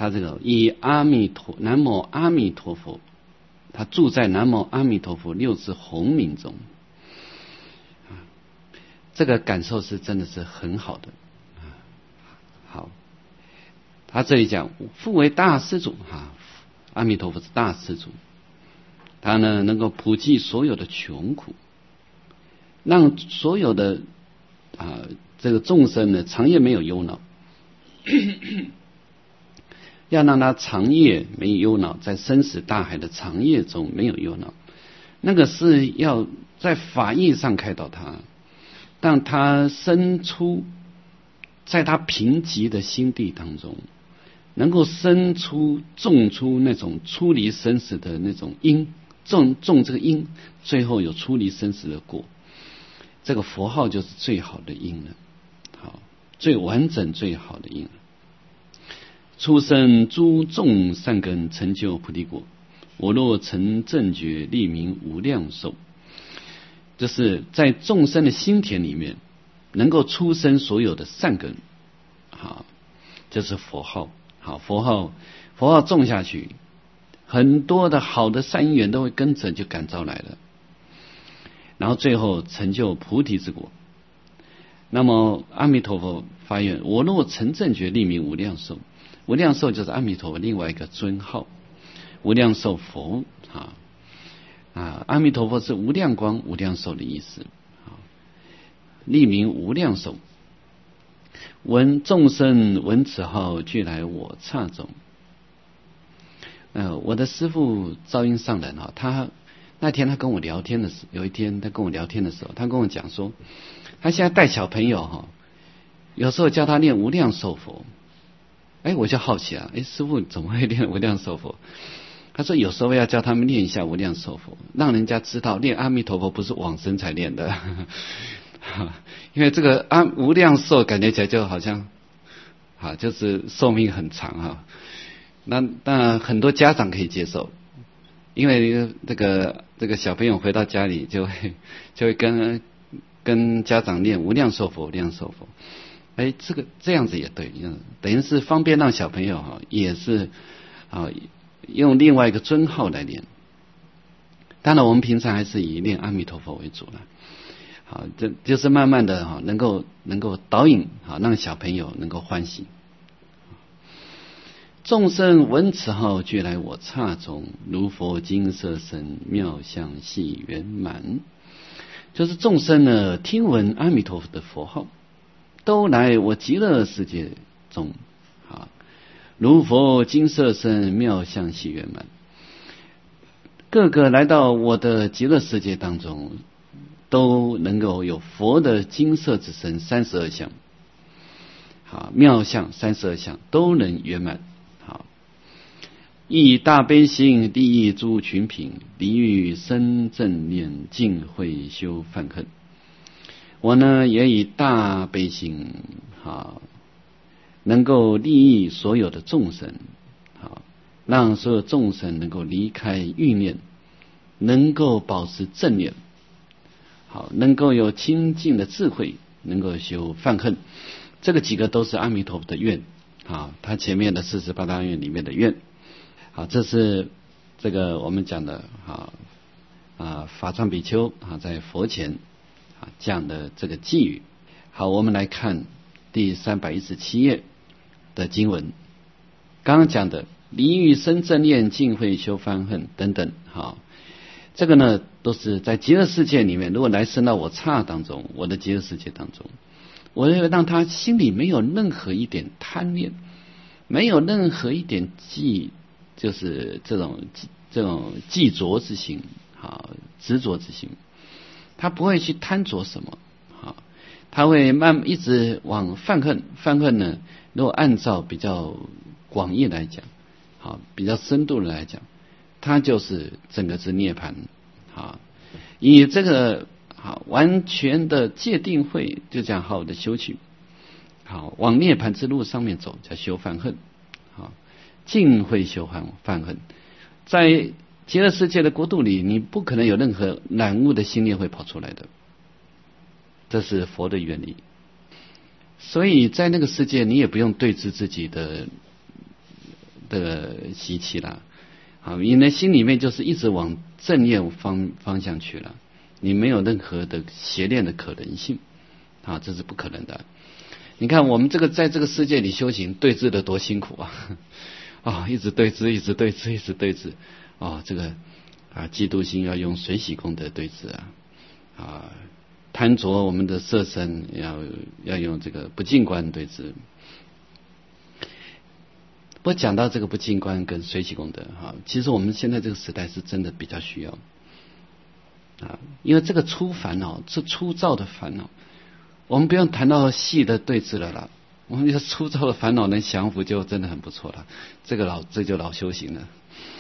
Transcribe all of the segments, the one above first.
他这个南无阿弥陀佛，他住在南无阿弥陀佛六字洪名中，这个感受是真的是很好的。好，他这里讲复为大施主阿弥陀佛是大施主，他呢能够普济所有的穷苦，让所有的这个众生呢长夜没有忧恼，要让他长夜没有忧恼，在生死大海的长夜中没有忧恼，那个是要在法义上开导他，让他生出在他贫瘠的心地当中，能够种出那种出离生死的那种因，种这个因，最后有出离生死的果。这个佛号就是最好的因了，好，最完整最好的因了。出生诸众善根，成就菩提果。我若成正觉，立名无量寿。就是在众生的心田里面，能够出生所有的善根，好，这是佛号。好，佛号种下去，很多的好的善因缘都会跟着就感召来了，然后最后成就菩提之果。那么阿弥陀佛发愿，我若成正觉，立名无量寿。无量寿就是阿弥陀佛另外一个尊号，无量寿佛阿弥陀佛是无量光无量寿的意思，立名无量寿。闻众生闻此号，俱来我刹中。我的师父昭音上人他那天他跟我聊天的时候，有一天他跟我聊天的时候，他跟我讲说，他现在带小朋友有时候教他念无量寿佛。我就好奇师父怎么会念无量寿佛？他说有时候要教他们念一下无量寿佛，让人家知道念阿弥陀佛不是往生才念的因为这个无量寿感觉起来就好像就是寿命很长那很多家长可以接受，因为这个小朋友回到家里就会跟家长念无量寿佛无量寿佛。这样子也对，等于是方便让小朋友也是用另外一个尊号来念。当然我们平常还是以念阿弥陀佛为主了。好，这就是慢慢的能够导引让小朋友能够欢喜。众生闻此号，俱来我刹中，如佛金色身，妙相系圆满。就是众生呢听闻阿弥陀佛的佛号，都来我极乐世界中，如佛金色身，妙相系圆满。各个来到我的极乐世界当中，都能够有佛的金色之身32相，妙相32相都能圆满。以大悲心利益诸群品，离欲生正念，尽慧修梵恨。我呢也以大悲心能够利益所有的众生，让所有众生能够离开欲念，能够保持正念，能够有清净的智慧，能够修梵恨。这个几个都是阿弥陀佛的愿，他前面的48大愿里面的愿。这是这个我们讲的法藏比丘在佛前讲的这个寄语。好，我们来看第317页的经文。刚刚讲的离欲生正念，尽慧修梵恨等等，这个呢都是在极乐世界里面，如果来生到我刹当中，我的极乐世界当中，我会让他心里没有任何一点贪念，没有任何一点就是这种记着之心，执着之心，他不会去贪着什么，他会一直往梵恨。梵恨呢，如果按照比较广义来讲，比较深度的来讲，它就是整个是涅槃。以这个完全的戒定慧，就这样好的修取，往涅槃之路上面走，叫修梵恨。尽慧修梵恨，在极乐世界的国度里，你不可能有任何染污的心念会跑出来的，这是佛的原理。所以在那个世界，你也不用对峙自己的的习气啦。好，你的心里面就是一直往正念方向去了，你没有任何的邪念的可能性，啊，这是不可能的。你看我们这个在这个世界里修行对峙的多辛苦啊！啊，一直对峙，一直对峙，一直对峙。哦，这个啊，嫉妒心要用随喜功德对峙啊，贪着我们的色身要用这个不净观对峙。不过讲到这个不净观跟随喜功德哈，其实我们现在这个时代是真的比较需要啊，因为这个粗烦恼是粗糙的烦恼，我们不用谈到细的对峙了啦，我们这粗糙的烦恼能降服就真的很不错了，这就老修行了。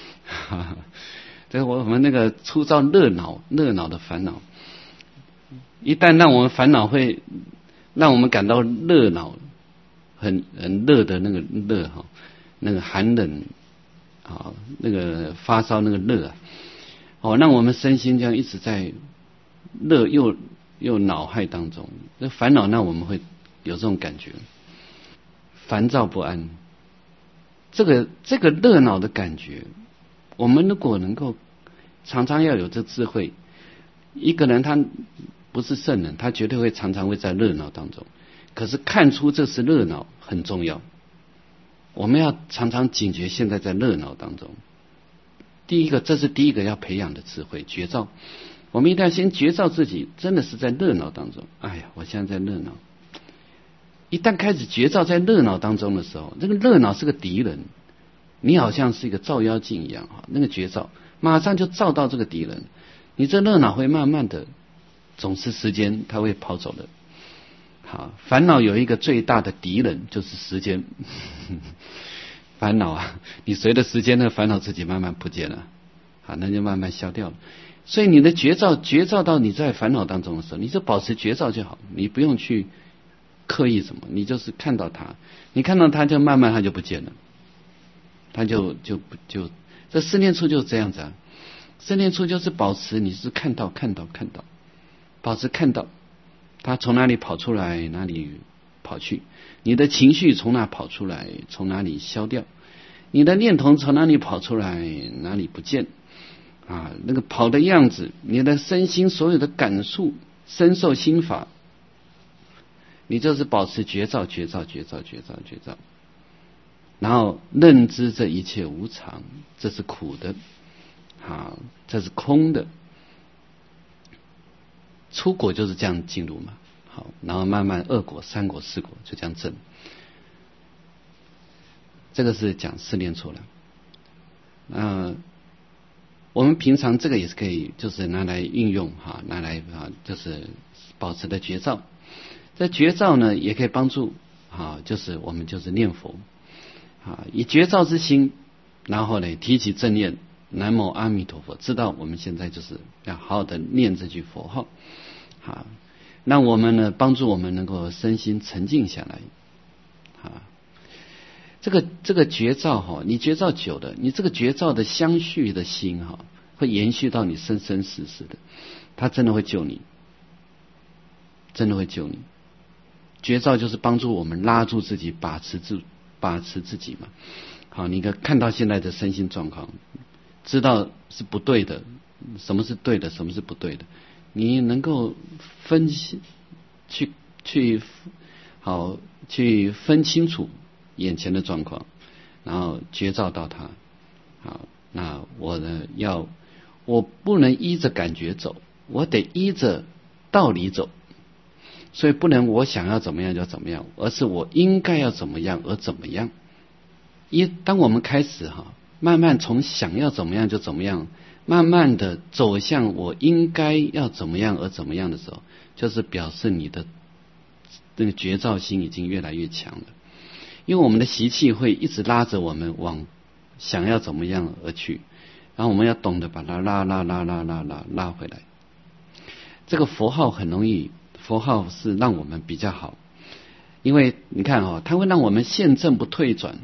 这我们那个粗糙热恼的烦恼，一旦让我们烦恼会让我们感到热恼，很热的那个热哈。那个寒冷啊，那个发烧那个热啊，哦，让我们身心这样一直在热又恼害当中，那烦恼让我们会有这种感觉，烦躁不安。这个热恼的感觉，我们如果能够常常要有这智慧，一个人他不是圣人，他绝对会常常会在热恼当中，可是看出这是热恼很重要。我们要常常警觉现在在热闹当中。这是第一个要培养的智慧觉照。我们一定要先觉照自己真的是在热闹当中。哎呀，我现在在热闹。一旦开始觉照在热闹当中的时候，这个热闹是个敌人，你好像是一个照妖镜一样哈，那个觉照马上就照到这个敌人，你这热闹会慢慢的，总是时间它会跑走的。好，烦恼有一个最大的敌人就是时间。烦恼啊，你随着时间的烦恼自己慢慢不见了，好，那就慢慢消掉了。所以你的觉照到你在烦恼当中的时候，你就保持觉照就好，你不用去刻意什么，你就是看到它，你看到它就慢慢它就不见了，它就这四念处就是这样子啊。四念处就是保持你是看到，保持看到。他从哪里跑出来，哪里跑去？你的情绪从哪跑出来，从哪里消掉？你的念头从哪里跑出来，哪里不见？啊，那个跑的样子，你的身心所有的感触、身受心法，你就是保持觉照，然后认知这一切无常，这是苦的，啊，这是空的。初果就是这样进入嘛，好，然后慢慢二果、三果、四果就这样证。这个是讲四念处了。我们平常这个也是可以，就是拿来运用哈，拿来就是保持的觉照。这觉照呢，也可以帮助就是我们就是念佛以觉照之心，然后呢提起正念。南无阿弥陀佛，知道我们现在就是要好好的念这句佛号，好，让我们呢帮助我们能够身心沉静下来，这个觉照你觉照久了，你这个觉照的相续的心会延续到你生生世世的，它真的会救你，真的会救你。觉照就是帮助我们拉住自己，把持自己嘛。好，你看到现在的身心状况。知道是不对的，什么是对的，什么是不对的，你能够分析去分清楚眼前的状况，然后觉照到它。好，那我不能依着感觉走，我得依着道理走，所以不能我想要怎么样就怎么样，而是我应该要怎么样而怎么样。当我们开始慢慢从想要怎么样就怎么样，慢慢的走向我应该要怎么样而怎么样的时候，就是表示你的那个觉照心已经越来越强了。因为我们的习气会一直拉着我们往想要怎么样而去，然后我们要懂得把它拉回来。这个佛号很容易，佛号是让我们比较好，因为你看它会让我们现证不退转，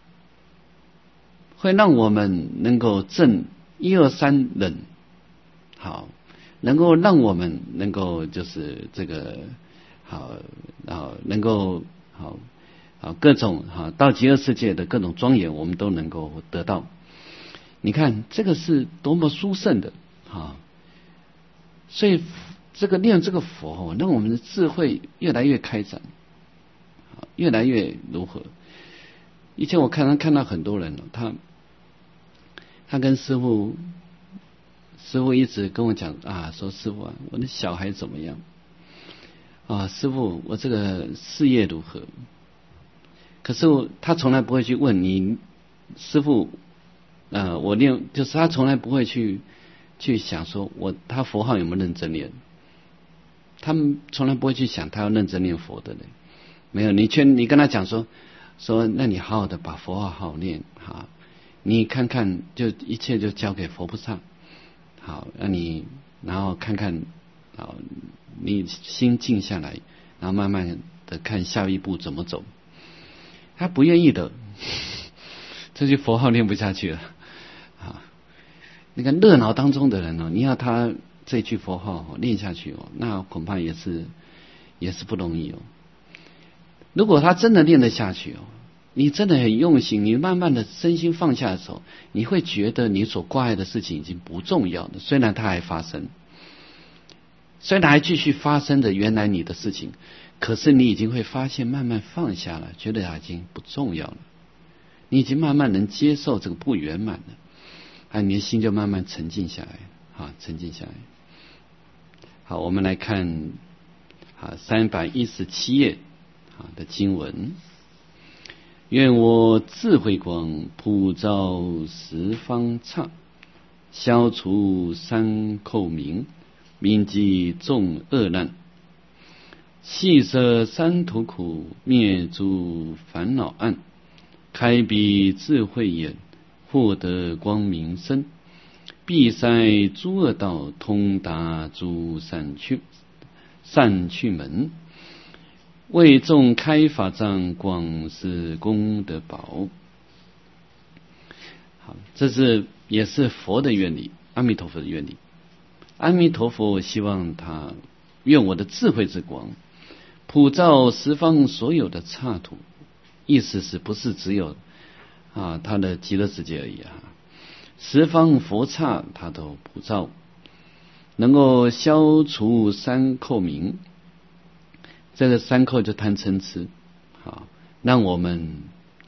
会让我们能够证一二三忍，好，能够让我们能够就是这个好，然后能够好，各种到极乐世界的各种庄严，我们都能够得到。你看这个是多么殊胜的所以这个念这个佛让我们的智慧越来越开展，越来越如何。以前我看到很多人他跟师父一直跟我讲说师父我的小孩怎么样师父我这个事业如何，可是他从来不会去问你师父我念，就是他从来不会去想说他佛号有没有认真念，他们从来不会去想他要认真念佛的人。没有，你跟他讲说那你好好的把佛号好好念你看看就一切就交给佛菩萨，好，让你然后看看你心静下来，然后慢慢的看下一步怎么走。他不愿意的，这句佛号念不下去了那个热闹当中的人你要他这句佛号念下去那恐怕也是不容易如果他真的念得下去你真的很用心，你慢慢的身心放下的时候，你会觉得你所挂碍的事情已经不重要了。虽然它还发生，虽然还继续发生的原来你的事情，可是你已经会发现慢慢放下了，觉得它已经不重要了。你已经慢慢能接受这个不圆满了，你的心就慢慢沉静下来沉静下来。好，我们来看317页的经文。愿我智慧光普照十方刹，消除三寇名，明济众恶难，细摄三途苦，灭诸烦恼暗，开彼智慧眼，获得光明身，闭塞诸恶道，通达诸善趣门，为众开法藏，广施功德宝。好，这也是佛的愿力，阿弥陀佛的愿力。阿弥陀佛希望愿我的智慧之光普照十方所有的刹土，意思是不是只有他的极乐世界而已十方佛刹他都普照，能够消除三寇名。这个三寇就贪嗔痴让我们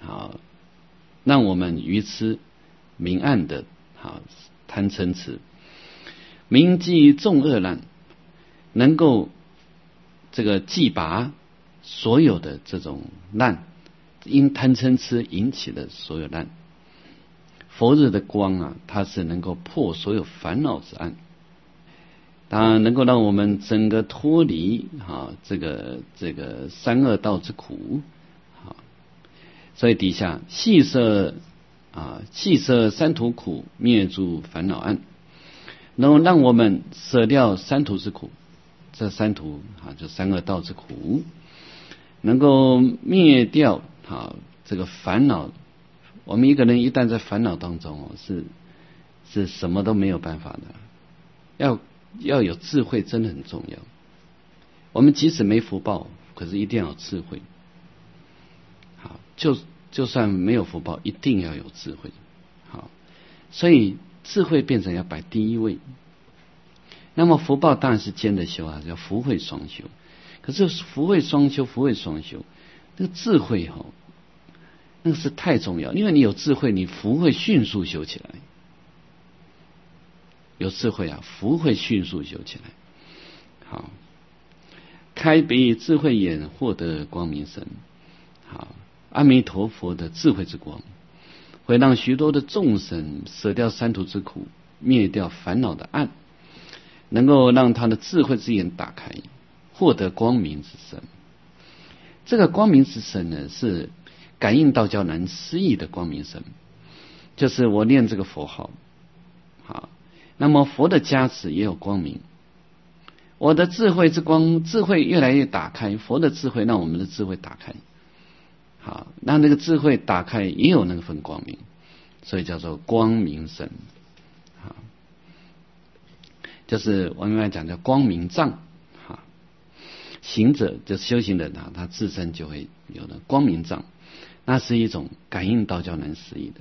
愚痴明暗的贪嗔痴，明济众恶难，能够这个祭拔所有的这种难，因贪嗔痴引起的所有难。佛日的光它是能够破所有烦恼之暗，它能够让我们整个脱离这个三恶道之苦所以底下细摄三途苦，灭诸烦恼暗，能够让我们舍掉三途之苦，这三途就三恶道之苦，能够灭掉这个烦恼。我们一个人一旦在烦恼当中是什么都没有办法的。要有智慧真的很重要。我们即使没福报，可是一定要有智慧。好，就算没有福报，一定要有智慧。好，所以智慧变成要摆第一位。那么福报当然是兼着修叫福慧双修。可是福慧双修，那个智慧那个是太重要，因为你有智慧，你福会迅速修起来。有智慧福会迅速修起来。好，开彼智慧眼，获得光明身。好，阿弥陀佛的智慧之光会让许多的众生舍掉三途之苦，灭掉烦恼的暗，能够让他的智慧之眼打开，获得光明之身。这个光明之身呢，是感应道交难思议的光明身，就是我念这个佛号好，那么佛的加持也有光明，我的智慧之光，智慧越来越打开，佛的智慧让我们的智慧打开，好，让那个智慧打开也有那份光明，所以叫做光明身。好，就是我们来讲叫光明藏。好， 行者就是修行人啊，他自身就会有了光明障，那是一种感应道教能思议的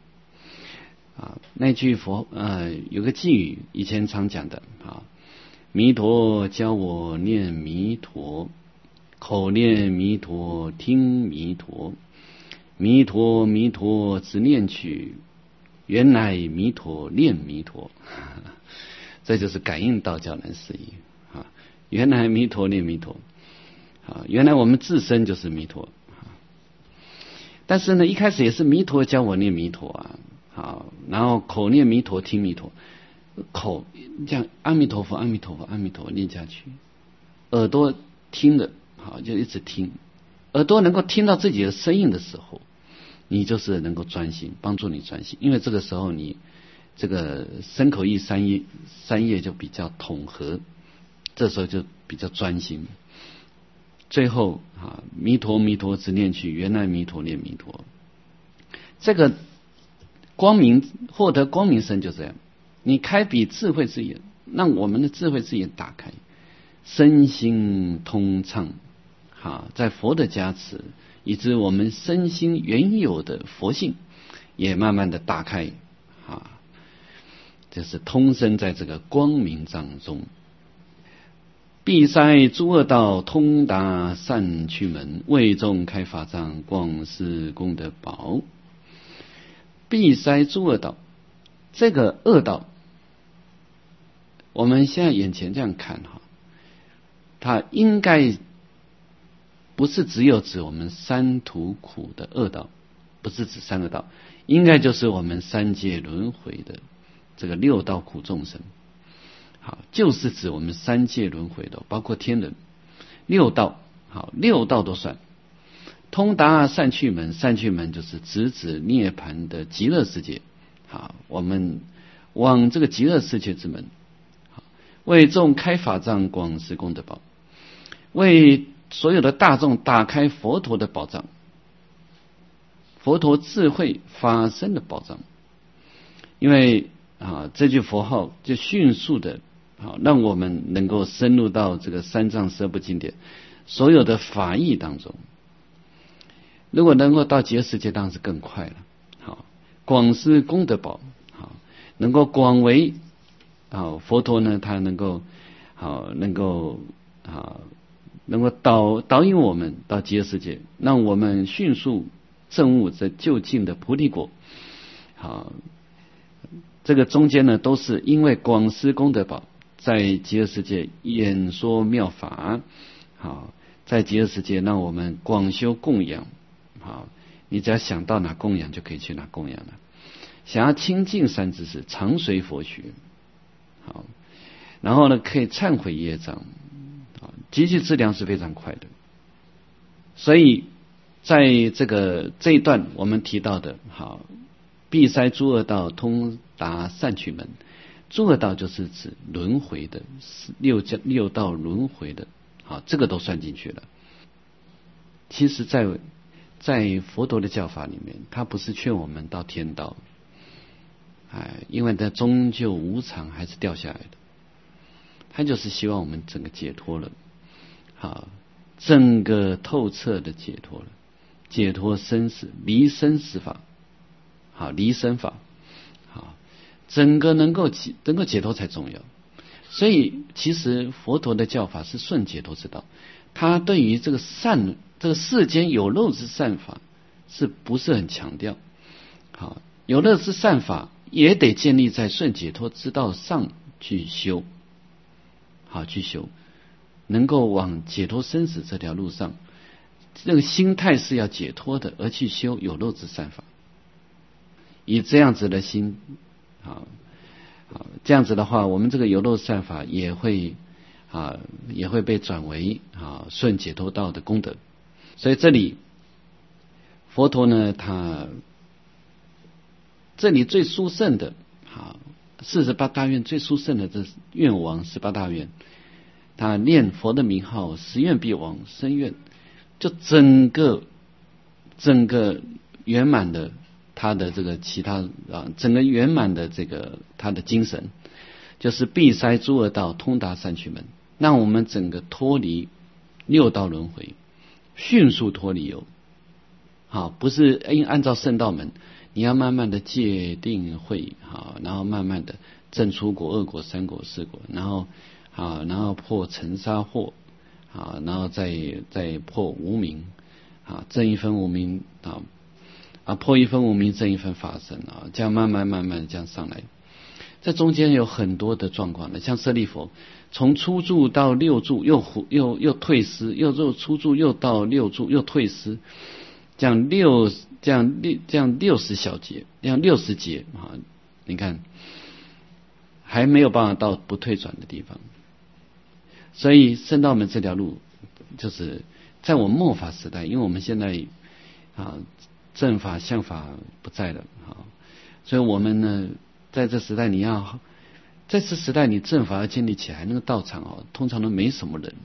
那句有个寄语，以前常讲的弥陀教我念弥陀，口念弥陀听弥陀，弥陀弥陀只念去，原来弥陀念弥陀这就是感应道教能思议原来弥陀念弥陀原来我们自身就是弥陀但是呢，一开始也是弥陀教我念弥陀然后口念弥陀听弥陀，口这样阿弥陀佛阿弥陀佛阿弥陀佛念下去，耳朵听的就一直听，耳朵能够听到自己的声音的时候，你就是能够专心，帮助你专心，因为这个时候你这个身口意三业就比较统合，这时候就比较专心。最后弥陀弥陀只念去，原来弥陀念弥陀，这个光明获得光明身就这样，你开笔智慧之眼，让我们的智慧之眼打开，身心通畅在佛的加持，以致我们身心原有的佛性也慢慢的打开就是通身在这个光明障中。闭塞诸恶道，通达善趣门，为众开法藏，广施功德宝。闭塞诸恶道，这个恶道我们现在眼前这样看它应该不是只有指我们三途苦的恶道，不是指三恶道，应该就是我们三界轮回的这个六道苦众生就是指我们三界轮回的，包括天人六道六道都算。通达善趣门，善趣门就是指涅槃的极乐世界我们往这个极乐世界之门，为众开法藏，广施功德宝，为所有的大众打开佛陀的宝藏，佛陀智慧法身的宝藏。因为这句佛号就迅速的让我们能够深入到这个三藏十二部经典所有的法义当中。如果能够到极乐世界，当然是更快了广施功德宝能够广为佛陀呢，他能够导引我们到极乐世界，让我们迅速证悟这究竟的菩提果这个中间呢，都是因为广施功德宝，在极乐世界演说妙法在极乐世界让我们广修供养你只要想到哪供养就可以去哪供养了。想要亲近三知识，常随佛学然后呢可以忏悔业障积聚资粮是非常快的。所以在这一段我们提到的闭塞诸恶道，通达善趣门。诸恶道就是指轮回的六道轮回的这个都算进去了。其实在佛陀的教法里面，他不是劝我们到天道因为它终究无常，还是掉下来的。他就是希望我们整个解脱了整个透彻的解脱了，解脱生死，离生死法离生法整个能够解脱才重要。所以其实佛陀的教法是顺解脱之道，他对于这个世间有漏之善法是不是很强调有漏之善法也得建立在顺解脱之道上去修去修，能够往解脱生死这条路上，这个心态是要解脱的，而去修有漏之善法。以这样子的心这样子的话，我们这个有漏善法也会被转为顺解脱道的功德。所以这里佛陀呢，他这里最殊胜的48大愿最殊胜的这愿王18大愿，他念佛的名号，十愿必往生愿，就整个圆满的他的这个其他整个圆满的这个他的精神，就是闭塞诸恶道，通达善趣门，让我们整个脱离六道轮回，迅速脱离有。好，不是按照圣道门，你要慢慢的戒定慧，好，然后慢慢的证出果、二果、三果、四果，然后破尘沙惑，好，然后再破无明，啊，证一分无明，破一分无明，证一分法身，这样慢慢这样上来。在中间有很多的状况的，像舍利弗，从初住到六住，又退失，又初住，又到六住，又退失，这样60小节，这样60节啊，你看还没有办法到不退转的地方。所以圣道门这条路，就是在我们末法时代，因为我们现在正法相法不在了，所以我们呢，在这时代在这时代你正法要建立起来，那个道场通常都没什么人。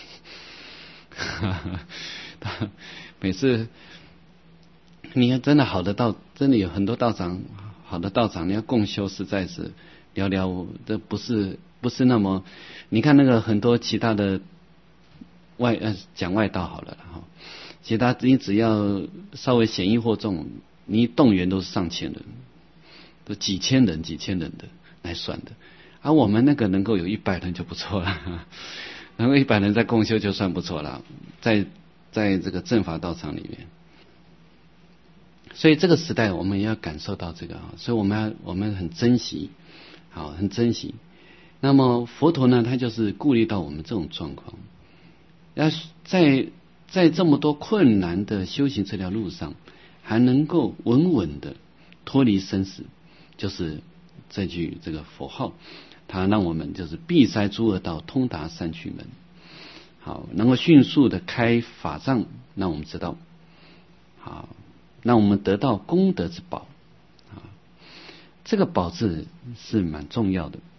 每次你看真的好的真的有很多道场，好的道场你要共修实在是寥寥，这不是那么，你看那个很多其他的讲外道好了哈，其他你只要稍微显易或重，你动员都是上千人，都几千人的来算的，而我们那个能够有100人就不错了，能够100人在共修就算不错了，在这个正法道场里面。所以这个时代我们也要感受到这个，所以我们很珍惜，好，很珍惜。那么佛陀呢，他就是顾虑到我们这种状况，要在这么多困难的修行这条路上，还能够稳稳的脱离生死，就是这句这个佛号，它让我们就是闭塞诸恶道，通达三趣门，好，能够迅速的开法藏，让我们知道，好，让我们得到功德之宝，这个宝字是蛮重要的。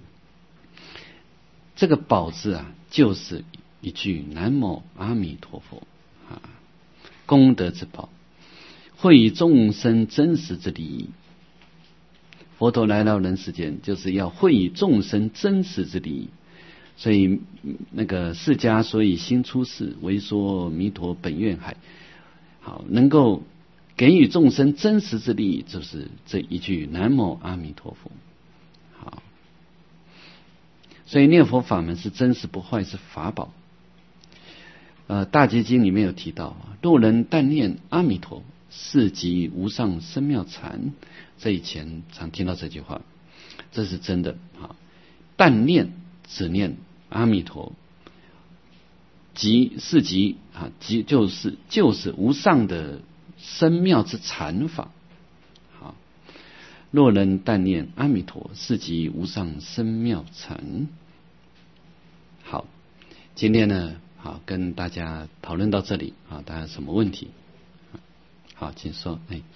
这个宝字啊，就是一句南无阿弥陀佛，功德之宝，会以众生真实之利益。佛陀来到人世间，就是要会以众生真实之利益。所以那个释迦所以心出世，为说弥陀本愿海，好，能够给予众生真实之利益，就是这一句南无阿弥陀佛。好，所以念佛法门是真实不坏，是法宝。大结经里面有提到，若人但念阿弥陀，是即无上深妙禅。这以前常听到这句话，这是真的。但念只念阿弥陀，即就是无上的深妙之禅法。好，若人但念阿弥陀，是即无上深妙禅。好，今天呢，好跟大家讨论到这里啊，大家有什么问题？好，请说。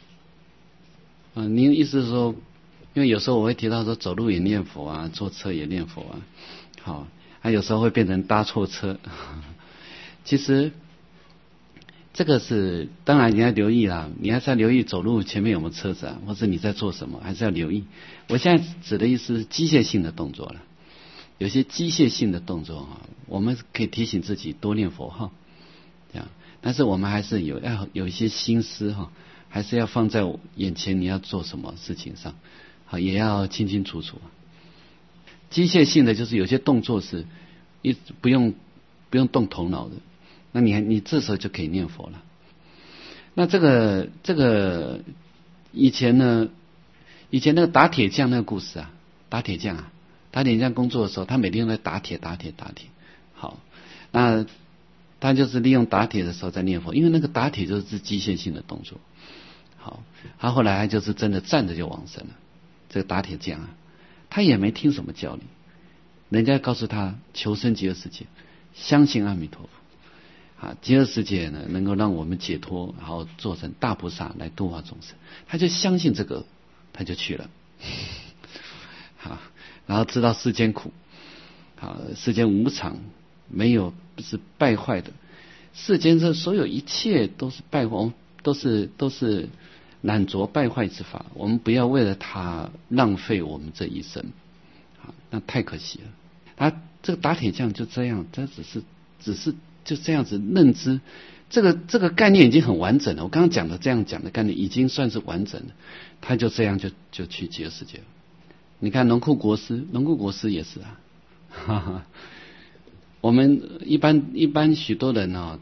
您的意思是说，因为有时候我会提到说，走路也念佛啊，坐车也念佛啊，好，有时候会变成搭错车。其实这个是当然你要留意啦，你还是要留意走路前面有没有车子啊，或者你在做什么，还是要留意。我现在指的意思是机械性的动作了，有些机械性的动作我们可以提醒自己多念佛号，这样，但是我们还是要有一些心思还是要放在眼前你要做什么事情上，好，也要清清楚楚。机械性的就是有些动作是不用动头脑的，那你这时候就可以念佛了。那这个以前那个打铁匠那个故事啊，打铁匠工作的时候，他每天都在打铁。好，那他就是利用打铁的时候在念佛，因为那个打铁就是机械性的动作。好，他后来就是真的站着就往生了。这个打铁匠他也没听什么教理，人家告诉他求生极乐世界，相信阿弥陀佛，极乐世界呢能够让我们解脱，然后做成大菩萨来度化众生，他就相信这个，他就去了。好，然后知道世间苦，好，世间无常，没有是败坏的，世间这所有一切都是败坏，都是懒浊败坏之法，我们不要为了它浪费我们这一生，那太可惜了。他这个打铁匠就这样，他只是就这样子认知，这个概念已经很完整了。我刚刚讲的这样讲的概念已经算是完整了，他就这样就去极乐世界了。你看龙库国师也是啊，哈哈。我们一般许多人啊，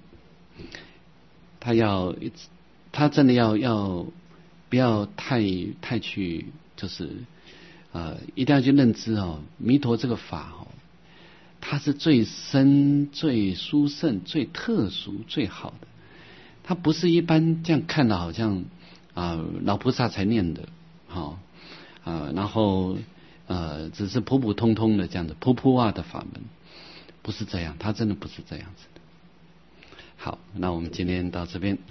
他真的要不要太去就是一定要去认知哦，弥陀这个法哦，它是最深、最殊胜、最特殊、最好的。它不是一般这样看的，好像老菩萨才念的，然后只是普普通通的这样的普普啊的法门，不是这样，它真的不是这样子的。好，那我们今天到这边。